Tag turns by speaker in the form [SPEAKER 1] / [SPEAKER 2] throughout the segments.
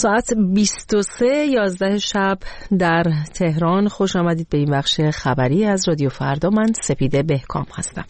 [SPEAKER 1] ساعت 23:11 شب در تهران. خوش آمدید به این بخش خبری از رادیو فردا. من سپیده بهکام هستم.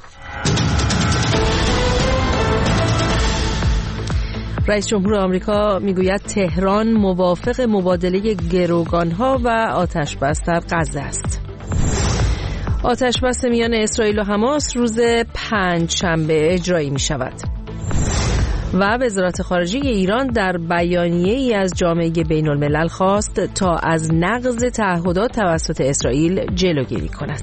[SPEAKER 1] رئیس جمهور آمریکا میگوید تهران موافق مبادله گروگانها و آتش‌بس در غزه است. آتش‌بس میان اسرائیل و حماس روز پنجشنبه اجرایی می شود. و وزارت خارجه ایران در بیانیه‌ای از جامعه بین‌الملل خواست تا از نقض تعهدات توسط اسرائیل جلوگیری کند.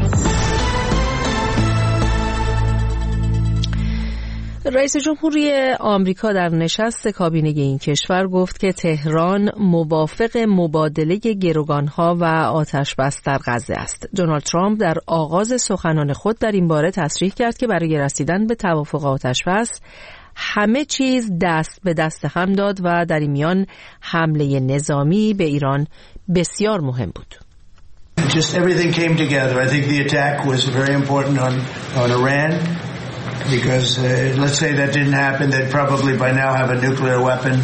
[SPEAKER 1] رئیس جمهوری آمریکا در نشست کابینه این کشور گفت که تهران موافق مبادله گروگانها و آتش‌بس در غزه است. دونالد ترامپ در آغاز سخنان خود در این باره تصریح کرد که برای رسیدن به توافق آتش‌بس همه چیز دست به دست هم داد و در این میان حمله نظامی به ایران بسیار مهم بود.
[SPEAKER 2] Just everything came together. I think the attack was very important on Iran because let's say that didn't happen, they'd probably by now have a nuclear weapon.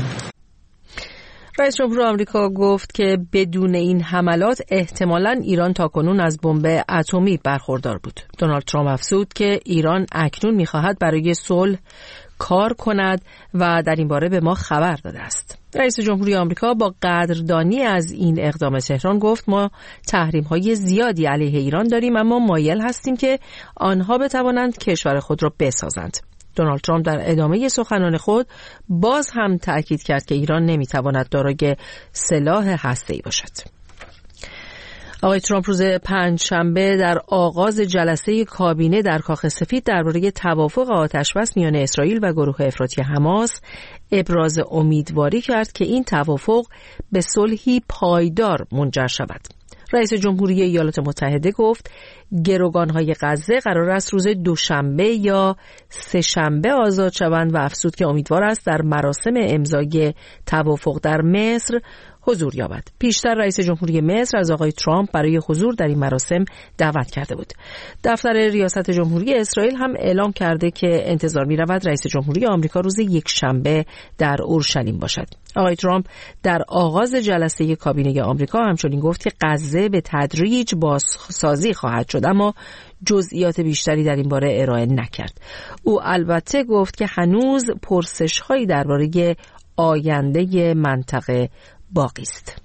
[SPEAKER 1] رئیس جمهور آمریکا گفت که بدون این حملات احتمالاً ایران تاکنون از بمب اتمی برخوردار بود. دونالد ترامپ افزود که ایران اکنون می‌خواهد برای صلح کار کند و در این باره به ما خبر داده است. رئیس جمهوری آمریکا با قدردانی از این اقدام تهران گفت ما تحریم‌های زیادی علیه ایران داریم اما مایل هستیم که آنها بتوانند کشور خود را بسازند. دونالد ترامپ در ادامه سخنان خود باز هم تأکید کرد که ایران نمیتواند دارای سلاح هسته‌ای باشد. آقای ترامپ روز پنجشنبه در آغاز جلسه کابینه در کاخ سفید درباره توافق آتش‌بس میان اسرائیل و گروه افراطی حماس ابراز امیدواری کرد که این توافق به صلحی پایدار منجر شود. رئیس جمهوری ایالات متحده گفت گروگان‌های غزه قرار است روز دوشنبه یا سه‌شنبه آزاد شوند و افزود که امیدوار است در مراسم امضای توافق در مصر حضور یابد. پیشتر رئیس جمهوری مصر از آقای ترامپ برای حضور در این مراسم دعوت کرده بود. دفتر ریاست جمهوری اسرائیل هم اعلام کرده که انتظار می رود رئیس جمهوری آمریکا روز یکشنبه در اورشلیم باشد. آقای ترامپ در آغاز جلسه کابینه آمریکا همچنین گفت که غزه به تدریج بازسازی خواهد شد اما جزئیات بیشتری در این باره ارائه نکرد. او البته گفت که هنوز پرسش‌هایی درباره آینده منطقه باقی است.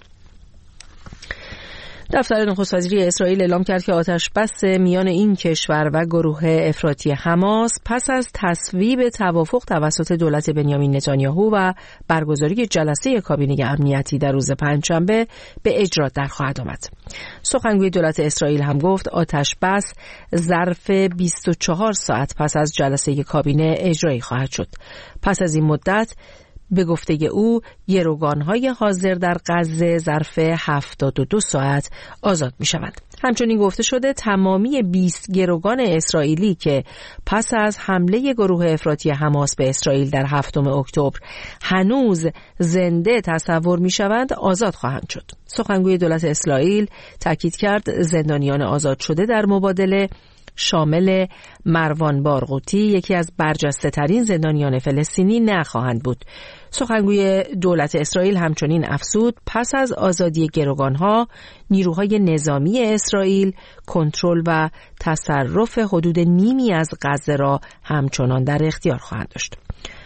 [SPEAKER 1] دفتر نخست وزیری اسرائیل اعلام کرد که آتش‌بس میان این کشور و گروه افراطی حماس پس از تصویب توافق توسط دولت بنیامین نتانیاهو و برگزاری جلسه کابینه امنیتی در روز پنجشنبه به اجرا در خواهد آمد. سخنگوی دولت اسرائیل هم گفت آتش‌بس ظرف 24 ساعت پس از جلسه کابینه اجرایی خواهد شد. پس از این مدت به گفته او گروگان‌های حاضر در غزه ظرف 72 ساعت آزاد می‌شوند. همچنین گفته شده تمامی 20 گروگان اسرائیلی که پس از حمله گروه افراطی حماس به اسرائیل در 7 اکتبر هنوز زنده تصور می‌شوند آزاد خواهند شد. سخنگوی دولت اسرائیل تاکید کرد زندانیان آزاد شده در مبادله شامل مروان بارغوتی یکی از برجسته ترین زندانیان فلسطینی نخواهند بود. سخنگوی دولت اسرائیل همچنین افزود پس از آزادی گروگانها نیروهای نظامی اسرائیل کنترل و تصرف حدود نیمی از غزه را همچنان در اختیار خواهند داشت.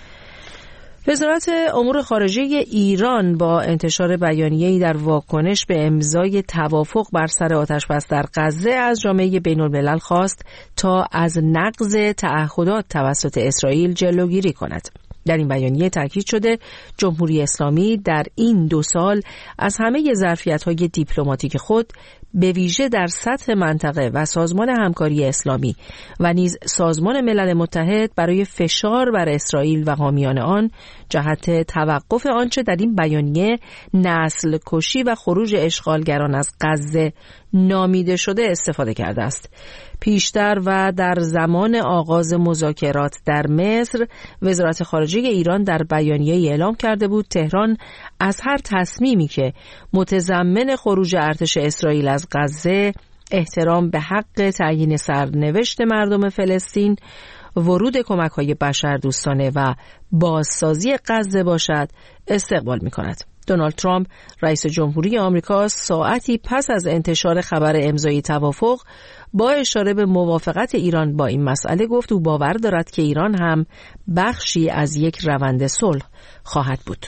[SPEAKER 1] وزارت امور خارجه ایران با انتشار بیانیه‌ای در واکنش به امضای توافق بر سر آتش‌بس در غزه از جامعه بین‌الملل خواست تا از نقض تعهدات توسط اسرائیل جلوگیری کند. در این بیانیه تاکید شده جمهوری اسلامی در این 2 سال از همه ظرفیت‌های دیپلماتیک خود به ویژه در سطح منطقه و سازمان همکاری اسلامی و نیز سازمان ملل متحد برای فشار بر اسرائیل و حامیان آن جهت توقف آنچه در این بیانیه نسل کشی و خروج اشغالگران از غزه نامیده شده استفاده کرده است. پیشتر و در زمان آغاز مذاکرات در مصر وزارت خارجه ایران در بیانیه‌ای اعلام کرده بود تهران از هر تصمیمی که متضمن خروج ارتش اسرائیل از غزه، احترام به حق تعیین سرنوشت مردم فلسطین ورود کمک‌های بشردوستانه و بازسازی غزه باشد استقبال می‌کند. دونالد ترامپ رئیس جمهوری آمریکا ساعتی پس از انتشار خبر امضای توافق با اشاره به موافقت ایران با این مسئله گفت او باور دارد که ایران هم بخشی از یک روند صلح خواهد بود.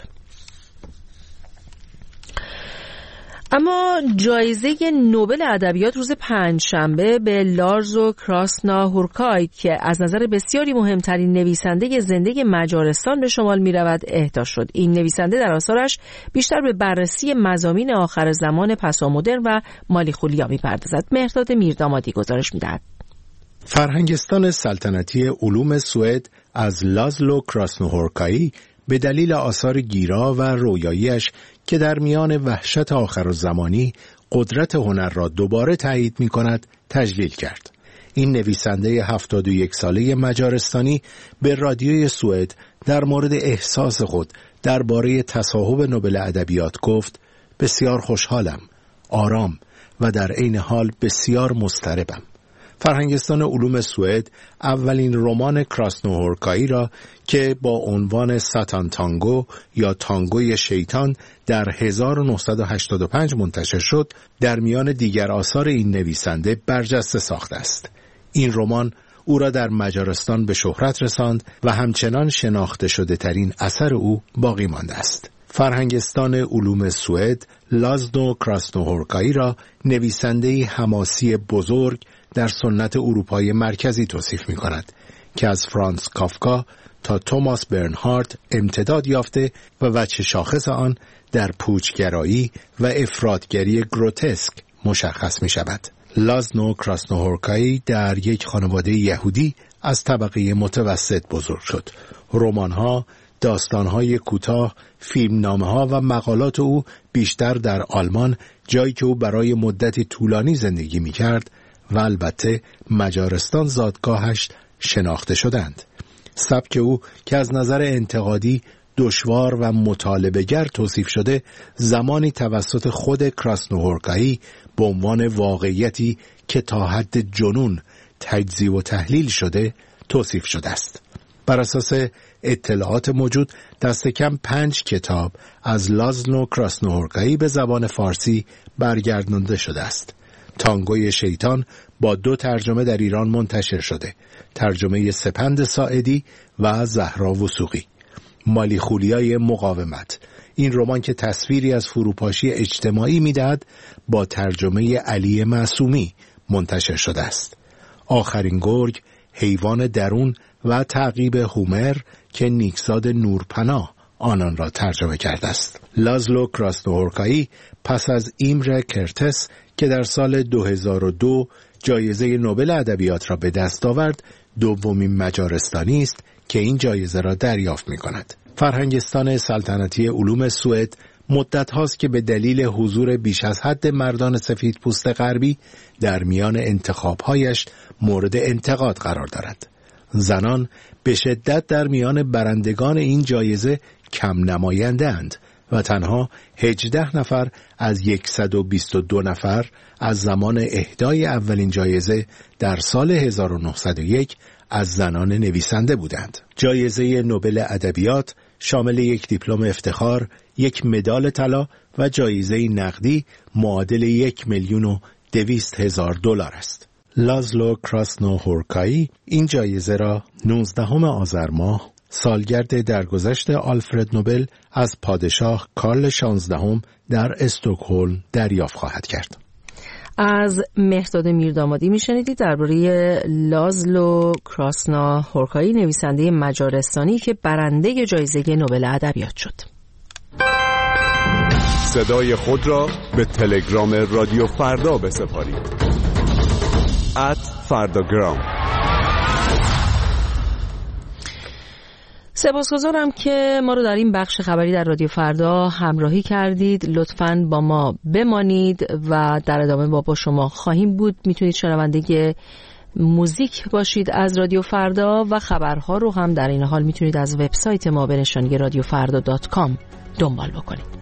[SPEAKER 1] اما جایزه نوبل ادبیات روز پنجشنبه به لازلو کراسناهورکای که از نظر بسیاری مهمترین نویسنده زنده مجارستان به شمال می رود اهدا شد. این نویسنده در آثارش بیشتر به بررسی مضامین آخر زمان پسامدرن و مالیخولیا می پردازد. مهرداد میردامادی گزارش می دهد.
[SPEAKER 3] فرهنگستان سلطنتی علوم سوئد از لازلو کراسناهورکای به دلیل آثار گیرا و رویاییش که در میان وحشت آخرالزمانی قدرت هنر را دوباره تایید می کند تجلیل کرد. این نویسنده 71 ساله مجارستانی به رادیوی سوئد در مورد احساس خود درباره تصاحب نوبل ادبیات گفت: بسیار خوشحالم، آرام و در عین حال بسیار مضطربم. فرهنگستان علوم سوئد اولین رمان کراسناهورکای را که با عنوان ساتان تانگو یا تانگوی شیطان در 1985 منتشر شد، در میان دیگر آثار این نویسنده برجسته ساخته است. این رمان او را در مجارستان به شهرت رساند و همچنان شناخته شده ترین اثر او باقی مانده است. فرهنگستان علوم سوئد لازلو کراسناهورکای را نویسنده‌ای حماسی بزرگ در سنت اروپای مرکزی توصیف می کند که از فرانس کافکا تا توماس برنهارد امتداد یافته و وجه شاخص آن در پوچگرایی و افراطگری گروتسک مشخص می شود. لازلو کراسناهورکای در یک خانواده یهودی از طبقه متوسط بزرگ شد. رمان‌ها، داستان‌های کوتاه، فیلمنامه‌ها و مقالات او بیشتر در آلمان، جایی که او برای مدتی طولانی زندگی می‌کرد، و البته مجارستان زادگاهش شناخته شدند. سبک او که از نظر انتقادی دشوار و مطالبه‌گر توصیف شده، زمانی توسط خود کراسناهورکای به عنوان واقعیتی که تا حد جنون تجزیه و تحلیل شده توصیف شده است. بر اساس اطلاعات موجود دست کم 5 کتاب از لازلو کراسناهورکای به زبان فارسی برگردانده شده است. تانگوی شیطان با 2 ترجمه در ایران منتشر شده، ترجمه سپند ساعدی و زهرا وثوقی. مالیخولیای مقاومت، این رمان که تصویری از فروپاشی اجتماعی می‌دهد، با ترجمه علی معصومی منتشر شده است. آخرین گرگ، حیوان درون و تعقیب هومر که نیکزاد نورپناه آنان را ترجمه کرده است. لازلو کراسناهورکای پس از ایمره کرتس که در سال 2002 جایزه نوبل ادبیات را به دست آورد، دومین مجارستانی است که این جایزه را دریافت می‌کند. فرهنگستان سلطنتی علوم سوئد مدت هاست که به دلیل حضور بیش از حد مردان سفید پوست غربی در میان انتخاب‌هایش مورد انتقاد قرار دارد. زنان به شدت در میان برندگان این جایزه کم نماینده اند و تنها 18 نفر از 122 نفر از زمان اهدای اولین جایزه در سال 1901 از زنان نویسنده بودند. جایزه نوبل ادبیات شامل یک دیپلم افتخار، یک مدال طلا و جایزه نقدی معادل 1,200,000 دلار است. لازلو کراسناهورکای این جایزه را 19 آذر ماه، سالگرد درگذشت آلفرد نوبل از پادشاه کارل 16 در استکهلم دریافت خواهد کرد.
[SPEAKER 1] از مهرداد میردامادی میشنیدید درباره لازلو کراسناهورکای نویسنده مجارستانی که برنده جایزه نوبل ادبیات شد.
[SPEAKER 4] صدای خود را به تلگرام رادیو فردا بسپارید. @فرداگرام.
[SPEAKER 1] سپاسگزارم که ما رو در این بخش خبری در رادیو فردا همراهی کردید. لطفاً با ما بمانید و در ادامه با شما خواهیم بود. میتونید شنونده موزیک باشید از رادیو فردا و خبرها رو هم در این حال میتونید از وبسایت ما به نشانی radiofrda.com دنبال بکنید.